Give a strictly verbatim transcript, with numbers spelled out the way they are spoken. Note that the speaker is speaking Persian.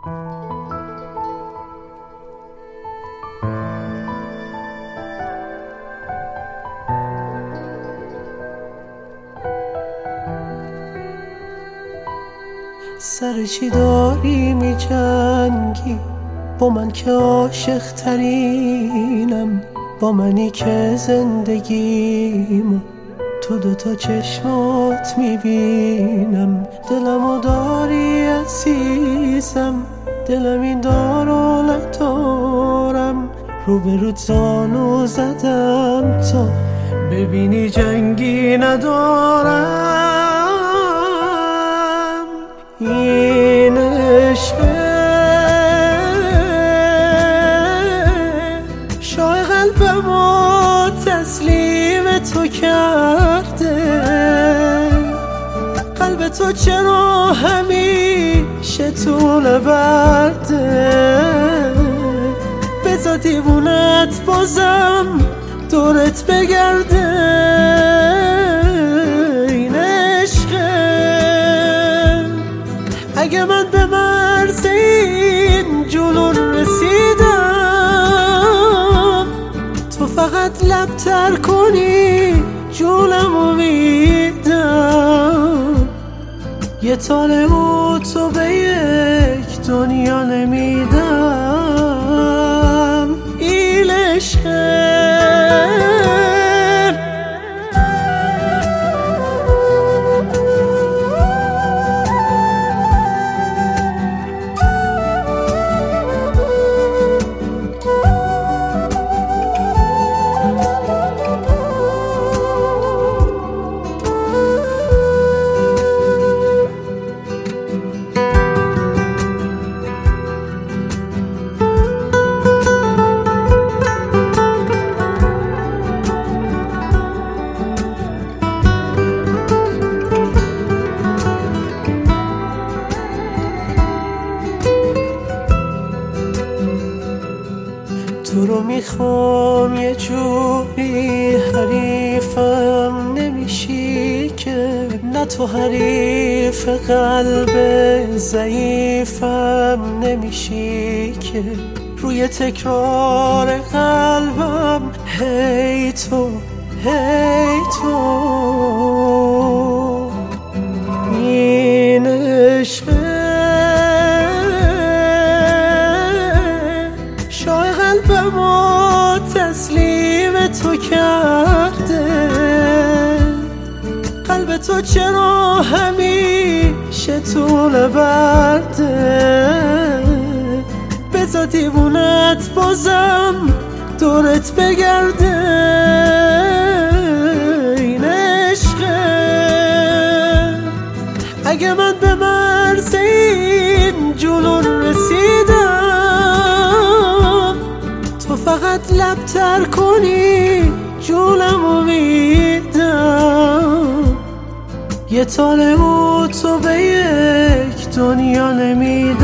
سر چی داری می جنگی با من که عاشق ترینم، با منی که زندگیمو تو دوتا چشمات می بینم. دلمو داری عزیزم، دلم این دار و ندارم، رو به رود زانو زدم تا ببینی جنگی ندارم. این عشقه شای قلبمو تسلیم تو کرده، قلب تو چرا همیشه طول برده؟ بذار دیوونت بازم دورت بگرده. این عشقه اگه من به مرز این جنون رسیدم، تو فقط لب تر کنی جونمو میدم. یه تانه تو به یک دنیا نمیدم. این عشقه تو رو میخوام یه جوری، حریفم نمیشی که، نه تو حریف قلب ضعیفم نمیشی که، روی تکرار قلبم هی تو هی تو. این عشقه قلبمو تسلیم تو کرده، قلب تو چرا همیشه طول برده؟ بذار دیوونت بازم دورت بگرده. این عشقه اگه من به مرز این جنون رسیدم، تو فقط لب تر کنی جونمو میدم. یه تانه تو به یک دنیا نمیدم.